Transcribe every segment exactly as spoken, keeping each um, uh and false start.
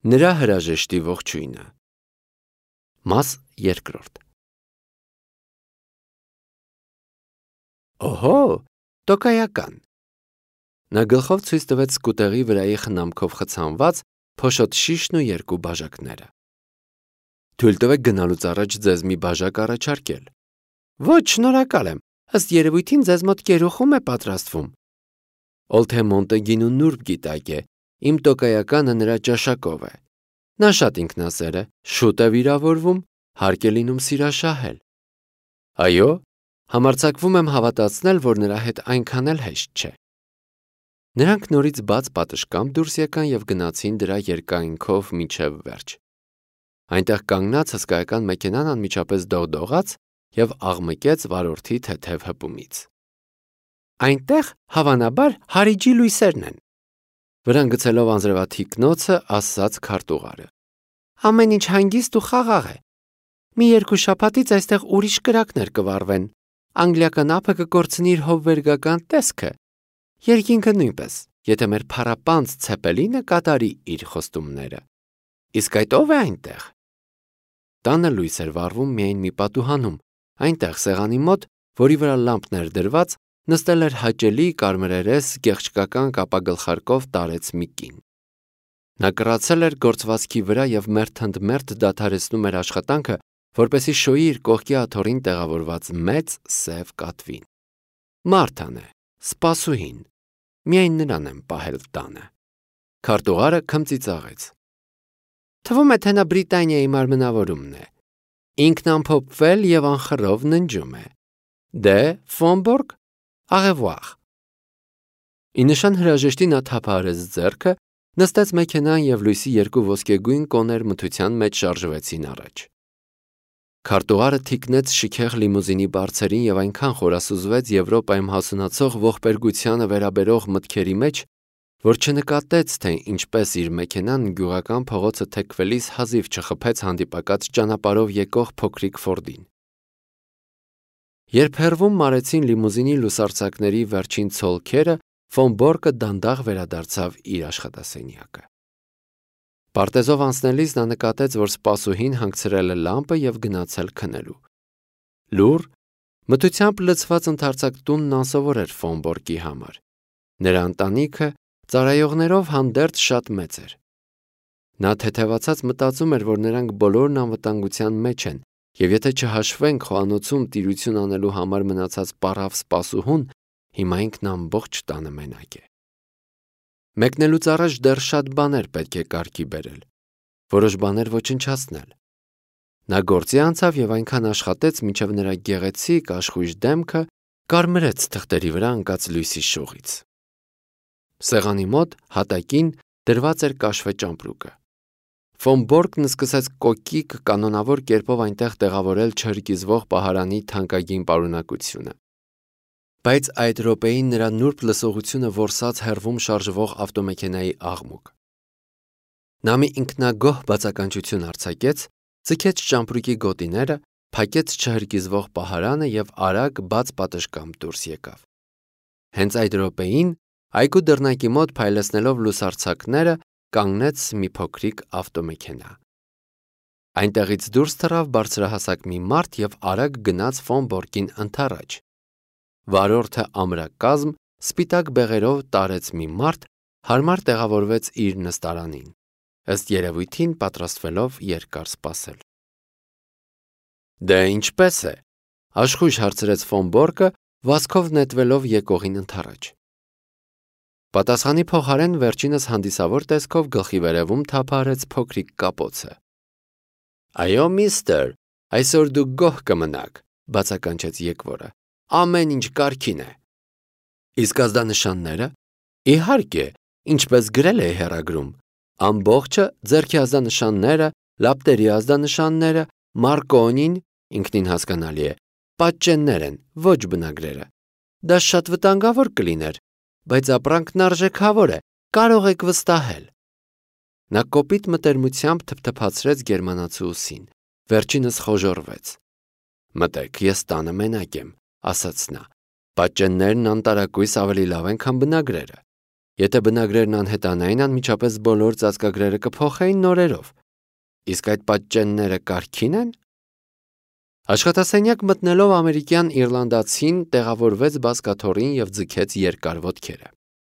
Նրա հրաժեշտի ողջույնը։ Մաս երկրորդ։ Օհո, տոկայական։ Նա գլխով ցույց տվեց սկուտեղի վրայի խնամքով խցանված փոշոտ շիշն ու երկու բաժակները։ Թույլ տվեք գնալուց առաջ ձեզ մի բաժակ առաջարկել։ Ոչ, շնորհակալ եմ, ըստ երևույթին ձեզ մոտ կերուխում է պատրաստվում։ Օլթեմոնտը գինու նուրբ գիտակ է, իմ տոկայականը նրա ճաշակով է։ Նա շատ ինքնասեր է, շուտ է վիրավորվում, հարկ է լինում սիրաշահել։ Այո, համարձակվում եմ հավատացնել, որ նրա հետ այնքան էլ հեշտ չէ։ Նրանք նորից բաց պատշգամբ դուրս եկան և գնացին դրա երկայնքով մինչև վերջ։ Այնտեղ կանգնած հսկայական մեքենան անմիջապես դողդողաց և աղմկեց վարորդի թեթև հպումից։ Այնտեղ, հավանաբար, Հարիջի լույսերն են, վրան գցելով անձրևաթիկ նոցը, ասաց քարտուղարը։ Ամեն ինչ հանգիստ ու խաղաղ է։ Մի երկու շաբաթից այստեղ ուրիշ կրակներ կվառվեն։ Անգլիական ափը կկորցնի իր հովվերգական տեսքը։ Երկինքը նույնպես, եթե մեր փառապանծ Ցեպելինը կատարի իր խոստումները։ Իսկ այդ ով է այնտեղ։ Տանը լույս էր վառվում միայն մի պատուհանում, այնտեղ սեղանի մոտ, որի վրա լամպն էր դրված, նստել էր հաճելի կարմրերես գեղչկական կապագլխարկով տարեց մի կին։ Նա կռացել էր գործվածքի վրա և մերթընդմերթ դադարեցնում էր աշխատանքը, որպեսզի շոյի իր կողքի աթոռին տեղավորված մեծ սև կատվին։ Մարթան է, սպասուհին, միայն նրան եմ պահել տանը։ Քարտուղարը քմծիծաղեց։ Թվում է, թե նա Բրիտանիայի մարմնավորումն է։ Ինքն ամփոփվել և անխռով ննջում է։ Դե, Ֆոնբորգ, աղևուաղ։ Ի նշան հրաժեշտի նա թափահարեց ձեռքը, նստեց մեքենան և լույսի երկու ոսկեգույն կոներ մթության մեջ շարժվեցին առաջ։ Քարտուղարը թիկնեց շքեղ լիմուզինի բարձերին և այնքան խորասուզվեց Եվրոպայում հասունացող ողբերգությանը վերաբերող մտքերի մեջ, որ չնկատեց, թե ինչպես իր մեքենան գյուղական փողոցը թեքվելիս հազիվ չխփեց հանդիպակաց ճանապարհով եկող փոքրիկ Ֆորդին։ Երբ հեռվում մարեցին լիմուզինի լուսարձակների վերջին ցոլքերը, Ֆոնբորգը դանդաղ վերադարձավ իր աշխատասենյակը։ Պարտեզով անցնելիս նա նկատեց, որ սպասուհին հանգցրել է լամպը և գնացել քնելու։ Լուռ, մթությամբ լցված ընդարձակ տունն անսովոր էր Ֆոնբորգի համար։ Նրա ընտանիքը ծառայողներով հանդերձ շատ մեծ էր։ Նա թեթևացած մտածում էր, որ նրանք բոլորն անվտանգության մեջ են, և եթե չհաշվենք խոհանոցում տիրություն անելու համար մնացած պառավ սպասուհուն, հիմա ինքն ամբողջ տանը մենակ է։ Մեկնելուց առաջ դեռ շատ բաներ պետք է կարգի բերել, որոշ բաներ ոչնչացնել։ Նա գործի անցավ և այնքան աշխատեց, մինչև նրա գեղեցիկ աշխույժ դեմքը կարմրեց թղթերի վրա ընկած լույսի շողից։ Սեղանի մոտ հատակին դրված էր կաշվե ճամպրուկը։ Ֆոնբորգն սկսեց կոկիկ կանոնավոր կերպով այնտեղ տեղավորել չհրկիզվող պահարանի թանկագին պարունակությունը։ Բայց այդ րոպեին նրա նուրբ լսողությունը որսաց հեռվում շարժվող ավտոմեքենայի աղմուկ։ Նա մի ինքնագոհ բացականչություն արձակեց, ձգեց ճամպրուկի գոտիները, փակեց չհրկիզվող պահարանը և արագ բաց պատշգամբ դուրս եկավ։ Հենց այդ րոպեին այգու դռնակի մոտ փայլեցնելով լուսարձակները կանգնեց մի փոքրիկ ավտոմեքենա։ Այնտեղից դուրս թռավ բարձրահասակ մի մարդ և արագ գնաց Ֆոնբորգին ընդառաջ։ Վարորդը ամրակազմ, սպիտակ բեղերով տարեց մի մարդ, հարմար տեղավորվեց իր նստարանին, ըստ երևույթին պատրաստվելով երկար սպասել։ Դե ինչպե՞ս է, աշխույժ հարցրեց Ֆոնբորգը, վազքով նետվելով եկողին ընդառաջ։ Պատասխանի փոխարեն վերջինս հանդիսավոր տեսքով գլխի վերևում թափահարեց փոքրիկ կապոցը։ Այո, միստր, այսօր դուք գոհ կմնաք, բացականչեց եկվորը։ Ամեն ինչ կարգին է։ Իսկ ազդանշանները։ Իհարկե, ինչպես գրել է հեռագրում, ամբողջը ձեռքի ազդանշանները, լապտերի ազդանշանները, Մարկոնին, ինքնին հասկանալի է, պատճեններ են, ոչ բնագրերը։ Դա շատ վտանգավոր կլիներ, բայց ապրանքն արժեքավոր է, կարող եք վստահել։ Նա կոպիտ մտերմությամբ թփթփացրեց գերմանացու ուսին, վերջինս խոժոռվեց։ Մտեք, ես տանը մենակ եմ, ասաց նա, պատճեններն անտարակույս ավելի լավ են, քան բնագրերը։ Եթե բնագրերն անհետանային, անմիջապես բոլոր ծածկագրերը կփոխեին նորերով։ Իսկ այդ պատճենները կարգին են։ Աշխատասենյակ մտնելով ամերիկյան իռլանդացին տեղավորվեց բազկաթոռին և ձգեց երկար ոտքերը։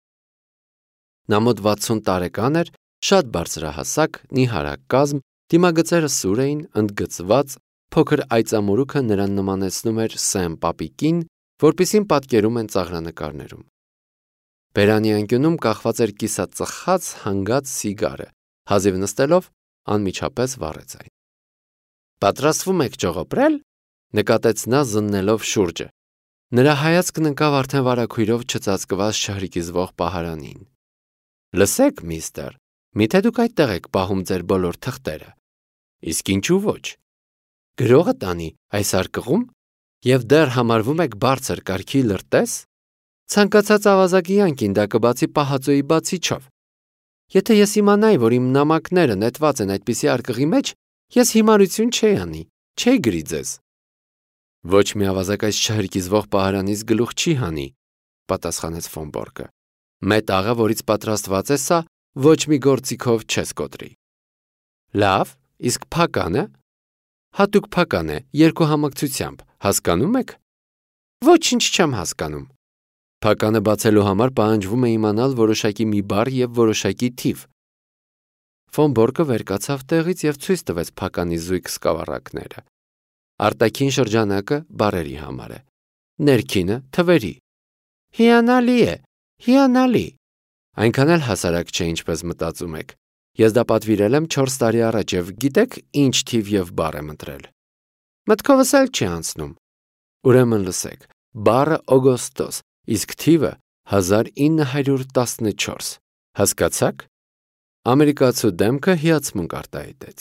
Նա մոտ վաթսուն տարեկան էր, շատ բարձրահասակ, նիհարակ կազմ, դիմագծերը սուր էին, ընդգծված, փոքր այծամորուքը նրան նմանեցնում էր Սեմ պապիկին, որպիսին պատկերում են ծաղրանկարներում։ Բերանի անկյունում կախված էր կիսածխած հանգած սիգարը, հազիվ նստելով անմիջապես վառեց այն։ Պատրաստվում եք ճողոպրել, նկատեց նա զննելով շուրջը։ Նրա հայացքն ընկավ արդեն վարագույրով չծածկված չհրկիզվող պահարանին։ Լսեք, միստր, միթե դուք այդտեղ եք պահում ձեր բոլոր թղթերը։ Իսկ ինչու ոչ։ Գրողը տանի այս արկղում և դեռ համարվում եք բարձր կարգի լրտես։ Ցանկացած ավազակի անկին դա կբացի պահածոյի բացիչով։ Եթե ես իմանայի, որ իմ նամակները նետված են այդպիսի արկղի մեջ, ես հիմարություն չէի անի, չէի գրի ձեզ։ Ոչ մի ավազակ այս չհրկիզվող պահարանից գլուխ չի հանի, պատասխանեց Ֆոն Մետաղը, որից պատրաստված է սա, ոչ մի գործիքով չես կոտրի։ Լավ, իսկ փականը։ Հատուկ փական է, երկու համակցությամբ, հասկանում եք։ Ոչինչ չեմ հասկանում։ Փականը բացելու համար պահանջվում է իմանալ որոշակի մի բառ և որոշակի թիվ։ Ֆոն Բորկը վեր կացավ տեղից և ցույց տվեց փականի զույգ սկավառակները։ Արտաքին շրջանակը բառերի համար է, ներքինը թվերի։ Հիանալի է, հիանալի։ Այնքան էլ հասարակ չէ, ինչպես մտածում եք։ Ես դա պատվիրել եմ չորս տարի առաջ և գիտեք ինչ թիվ և բառ եմ ընտրել։ Մտքովս էլ չի անցնում։ Ուրեմն լսեք, բառը օգոստոս, իսկ թիվը հազար ինը հարյուր տասնչորս։ Հասկացաք։ Ամերիկացու դեմքը հիացմունք արտահայտեց։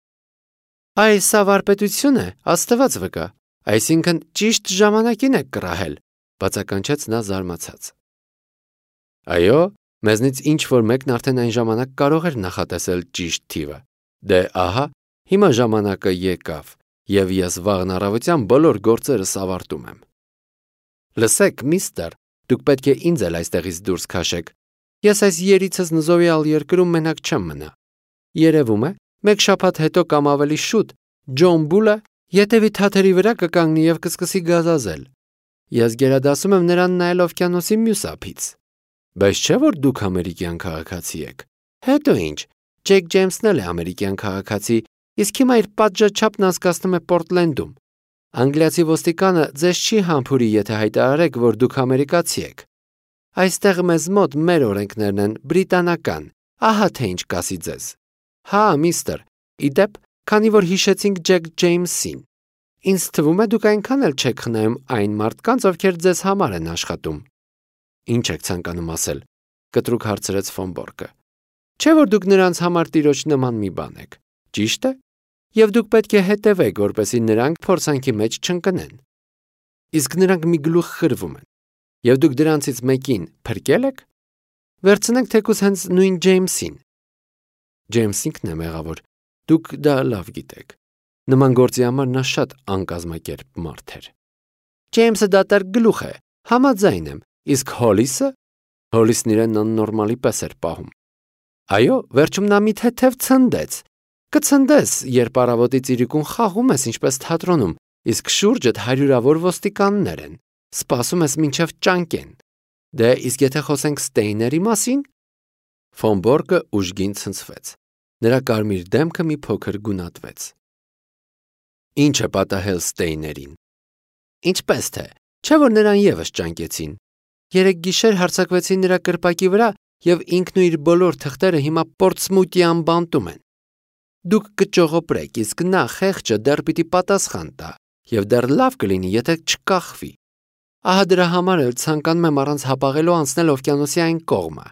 Այս սա վարպետություն է, աստված վկա, այսինքն ճիշտ ժամանակին եք կռահել, բացականչեց նա զարմացած։ Այո, մեզնից ինչ-որ մեկն արդեն այն ժամանակ կարող էր նախատեսել ճիշտ թիվը։ Դե ահա, հիմա ժամանակը եկավ, և ես վաղն առավոտյան բոլոր գործերս ավարտում եմ։ Լսեք, միստր, դուք պետք է ինձ էլ այստեղից դուրս քաշեք։ Ես այս երիցս նզովյալ երկրում մենակ չեմ մնա։ Երևում է, մեկ շաբաթ հետո կամ ավելի շուտ Ջոն Բուլը ետևի թաթերի վրա կկանգնի և կսկսի գազազել։ Ես գերադասում եմ նրան նայել օվկիանոսի մյուս ափից։ Բայց չէ՞ որ դուք ամերիկյան քաղաքացի եք։ Հետո ինչ, Ջեք Ջեյմսն էլ է ամերիկյան քաղաքացի, իսկ հիմա իր պատժաչափն անցկացնում է Պորտլենդում։ Անգլիացի ոստիկանը ձեզ չի համբուրի, եթե հայտարարեք, որ դուք ամերիկացի եք։ Այստեղ մեզ մոտ մեր օրենքներն են բրիտանական, ահա թե ինչ կասի ձեզ։ Հա, միստր, իդեպ, քանի որ հիշեցինք Ջեք Ջեյմսին։ Ինձ թվում է դուք այնքան էլ չեք խնայում այն մարդկանց, ովքեր ձեզ համար են աշխատում։ Ինչ եք ցանկանում ասել, կտրուկ հարցրեց Ֆոն Բորկը։ Չէ՞ որ դուք նրանց համար տիրոջ նման մի բան եք, ճիշտ է։ Եվ դուք պետք է հետևեք, որպեսզի նրանք փորձանքի մեջ չընկնեն։ Իսկ նրանք մի գլուխ խրվում են։ Եվ դուք դրանցից մեկին փրկել եք։ Վերցնենք թեկուզ հենց նույն Ջեյմսին։ Ջեյմսինքն է մեղավոր, դուք դա լավ գիտեք։ Նման գործի համար նա շատ անկազմակերպ մարդ էր։ Ջեյմսը դատարկ գլուխ է, համաձայն եմ, իսկ Հոլիսը։ Հոլիսն իրեն աննորմալի պես էր պահում։ Այո, վերջում նա մի թեթև ցնդեց։ Կցնդես, երբ առավոտի ծիրիկուն խաղում ես ինչպես թատրոնում, իսկ շուրջդ հարյուրավոր ոստիկաններ են։ Սպասում ես մինչև ճանկեն։ Դե իսկ եթե խոսենք Ստեյների մասին։ Ֆոն Բորկը ուժգին ցնցվեց։ Նրա կարմիր դեմքը մի փոքր գունատվեց։ Ինչ է պատահել Ստեյներին։ Ինչպես թե, չէ՞ որ նրան ևս ճանկեցին։ Երեք գիշեր հարձակվեցին նրա կրպակի վրա և ինքն ու իր բոլոր թղթերը հիմա Պորտսմության բանտում են։ Դուք կճողոպրեք, իսկ նա խեղճը դեռ պիտի պատասխան տա, և դեռ լավ կլինի, եթե չկախվի։ Ահա դրա համար էլ ցանկանում եմ առանց հապաղելու անցնել օվկիանոսի այն կողմը։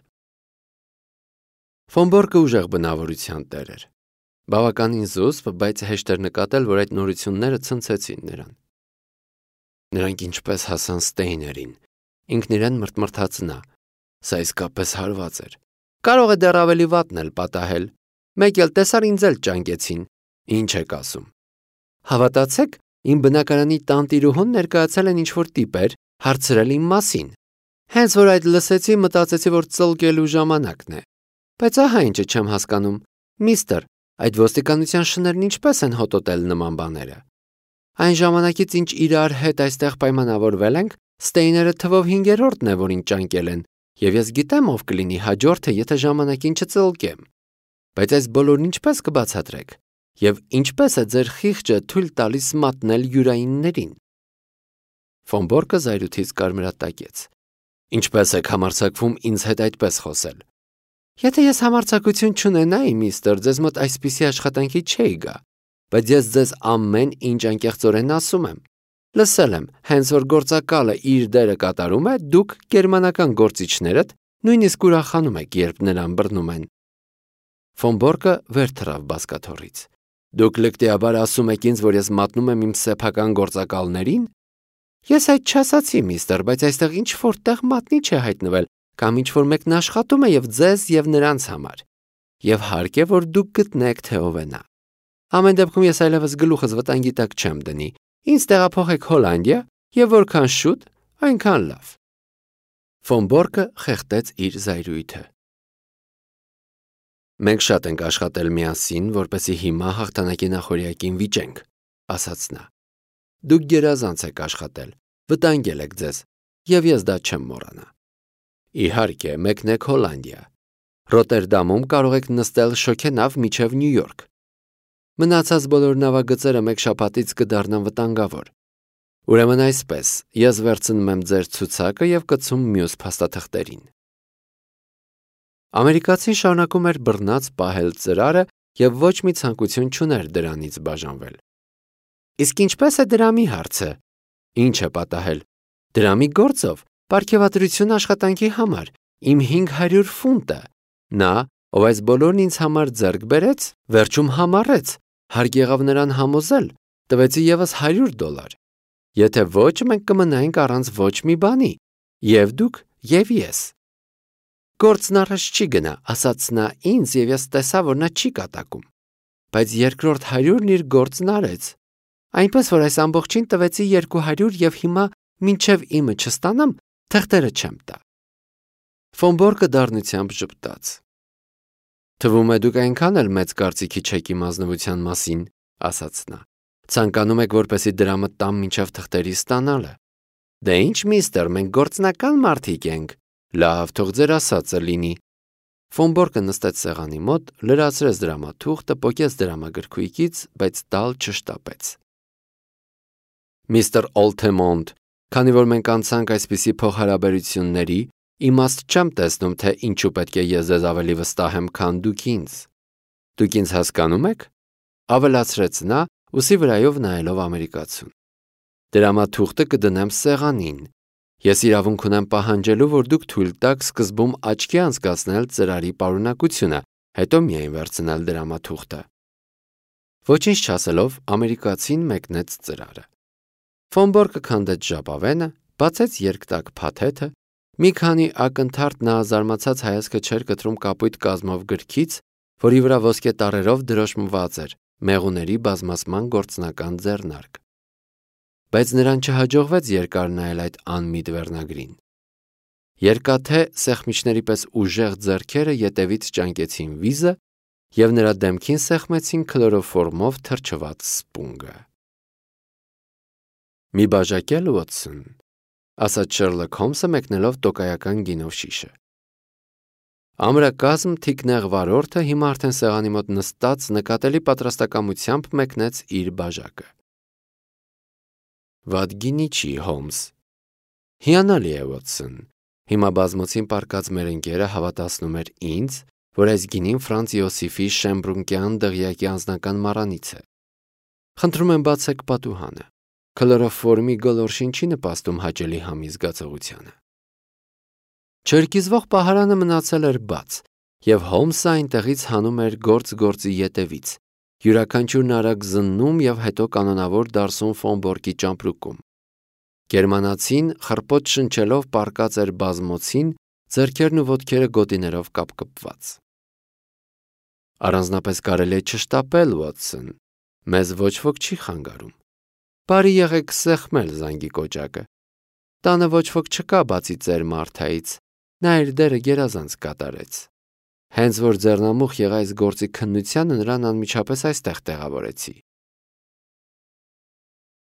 Ֆոն Բորկը ուժեղ բնավորության տեր էր։ Բավականին զուսպ, բայց հեշտ էր նկատել, որ այդ նորությունները ցնցեցին նրան։ Նրանք ինչպես հասան Ստեյներին։ Ինքն իրեն մրթմրթաց նա։ Սա իսկապես հարված էր։ Կարող է դեռ ավելի վատն էլ պատահել։ Մեկ էլ տեսար ինձ էլ ճանկեցին։ Ինչ եք ասում։ Հավատացեք, իմ բնակարանի տանտիրուհուն ներկայացել են ինչ-որ տիպեր, հարցրել իմ մասին։ Հենց որ այդ լսեցի, մտածեցի, որ ծլկելու ժամանակն է։ Բայց ահա ինչը չեմ հասկանում, միստր, այդ ոստիկանության շներն ինչպես են հոտոտել նման բաները։ Այն ժամանակից ինչ իրար հետ այստեղ պայմանավորվել ենք, Ստեյները թվով հինգերորդն է, որ ինձ ճանկել են, եւ ես գիտեմ ով կլինի հաջորդը, եթե ժամանակին չծլկեմ։ Բայց այս բոլորն ինչպես կբացատրեք, եւ ինչպես է ձեր խիղճը թույլ տալիս մատնել յուրայիններին։ Ֆոն Բորկը զայրույթից կարմրատակեց։ Ինչպես եք համարձակվում ինձ հետ այդպես խոսել։ Եթե ես համարձակություն չունենայի, միստր, ձեզ մոտ այսպիսի աշխատանքի չէի գա, բայց ես ձեզ ամեն ինչ անկեղծորեն ասում եմ։ Լսել եմ, հենց որ գործակալը իր դերը կատարում է, դուք գերմանական գործիչներդ նույնիսկ ուրախանում եք, երբ նրան բռնում են։ Ֆոն Բորկը վեր թռավ բազկաթոռից։ Դուք լկտիաբար ասում եք ինձ, որ ես մատնում եմ իմ սեփական գործակալներին։ Ես այդ չասացի, միստր, բայց այստեղ ինչ-որ տեղ մատնիչ է հայտնվել, կամ ինչ-որ մեկն աշխատում է եւ ձեզ եւ նրանց համար։ Եվ հարկ է, որ դուք գտնեք, թե ով է նա։ Ամեն դեպքում ես այլևս գլուխս վտանգի տակ չեմ դնի։ Ինձ տեղափոխեք Հոլանդիա եւ որքան շուտ, այնքան լավ։ Ֆոն Բորկը խեղդեց իր զայրույթը։ Մենք շատ ենք աշխատել միասին, որպեսզի հիմա հաղթանակի նախօրյակին վիճենք, ասաց նա։ Դուք գերազանց եք աշխատել, վտանգել եք ձեզ, եւ ես դա չեմ մոռանա։ Իհարկե, մեկնեք Հոլանդիա։ Ռոտերդամում կարող եք նստել շոգենավ մինչև Նյու Յորք։ Մնացած բոլոր նավագծերը մեկ շաբաթից կդառնան վտանգավոր։ Ուրեմն այսպես, ես վերցնում եմ ձեր ցուցակը եւ կցում մյուս փաստաթղթերին։ Ամերիկացին շարունակում էր բռնած պահել ծրարը եւ ոչ մի ցանկություն չուներ դրանից բաժանվել։ Իսկ ինչպես է դրամի հարցը։ Ինչ է պատահել։ Դրամի գործով պարգևատրություն աշխատանքի համար իմ հինգ հարյուր ֆունտը։ Նա, ով այս բոլորն ինձ համար ձեռք բերեց, վերջում համառեց, հարկ եղավ նրան համոզել, տվեցի եւս հարյուր դոլար։ Եթե ոչ, մենք կմնայինք առանց ոչ մի բանի, եւ դուք, եւ ես։ Գործն առաջ չի գնա, ասաց նա ինձ, եւ ես տեսա, որ նա չի կատակում։ Բայց երկրորդ հարյուրն իր գործն արեց։ Այնպես որ այս ամբողջին տվեցի երկու հարյուր եւ հիմա մինչեւ իմը չստանամ, թղթերը չեմ տա։ Ֆոն Բորկը դառնությամբ ժպտաց։ Թվում է դուք այնքան էլ մեծ կարծիքի չեք իմ ազնվության մասին, ասաց նա։ Ցանկանում եք, որպեսզի դրամը տամ մինչև թղթերի ստանալը։ Դե ինչ, միստր, մենք գործնական մարդիկ ենք։ Լավ, թող ձեր ասածը լինի։ Ֆոն Բորկը նստեց սեղանի մոտ, լրացրեց դրամաթուղթը, պոկեց դրամագրքույկից, բայց տալ չշտապեց։ Միստր Օլթեմոնդ, քանի որ մենք անցանք այսպիսի փոխհարաբերությունների, իմաստ չեմ տեսնում, թե ինչու պետք է ես ձեզ ավելի վստահեմ, քան դուք ինձ։ Դուք ինձ հասկանում եք։ Ավելացրեց նա, ուսի վրայով նայելով ամերիկացուն։ Դրամաթուղթը կդնեմ սեղանին։ Ես իրավունք ունեմ պահանջելու, որ դուք թույլ տաք սկզբում աչքի անցկացնել ծրարի պարունակությունը, հետո միայն վերցնել դրամաթուղթը։ Ոչինչ չասելով, ամերիկացին մեկնեց ծրարը։ Ֆոն Բորկը քանդեց ժապավենը, բացեց երկտակ փաթեթը, մի քանի ակնթարթ նա զարմացած հայացքը չէր կտրում կապույտ կազմով գրքից, որի վրա ոսկե տառերով դրոշմված էր մեղուների բազմացման գործնական ձեռնարկ։ Բայց նրան չհաջողվեց երկար նայել այդ անմիտ վերնագրին։ Երկաթե սեղմիչների պես ուժեղ ձեռքերը ետևից ճանկեցին վիզը եւ նրա դեմքին սեղմեցին քլորոֆորմով թրջված սպունգը։ Մի բաժակ էլ, Ուոտսոն, ասաց Շերլոք Հոլմսը մեկնելով տոկայական գինով շիշը։ Ամրակազմ թիկնեղ վարորդը հիմա արդեն սեղանի մոտ նստած նկատելի պատրաստակամությամբ մեկնեց իր բաժակը։ Վատ գինի չի, Հոլմս։ Հիանալի է, Ուոտսոն։ Հիմա բազմոցին պարկած մեր ընկերը հավատացնում էր ինձ, որ այս գինին Ֆրանց Յոսիֆի Շեմբրունկյան դղյակի անձնական մառանից է։ Խնդրում եմ բացեք պատուհանը։ Քլորոֆորմի գոլորշին չի նպաստում հաճելի համի զգացողությանը։ Չերկիզվող պահարանը մնացել էր բաց, եւ Հոլմսը այնտեղից հանում էր գործ-գործի ետևից, յուրաքանչյուրն արագ զննում եւ հետո կանոնավոր դարսում Ֆոն Բորկի ճամպրուկում։ Գերմանացին խռպոտ շնչելով պարկած էր բազմոցին, ձեռքերն ու ոտքերը գոտիներով կապկպված։ Առանձնապես կարելի է չշտապել, Ուոտսոն, մեզ ոչ ոք չի խանգարում։ Բարի եղեք սեղմել զանգի կոճակը։ Տանը ոչ ոք չկա բացի ծեր Մարթայից, նա իր դերը գերազանց կատարեց։ Հենց որ ձեռնամուխ եղա այս գործի քննությանը նրան անմիջապես այստեղ տեղավորեցի։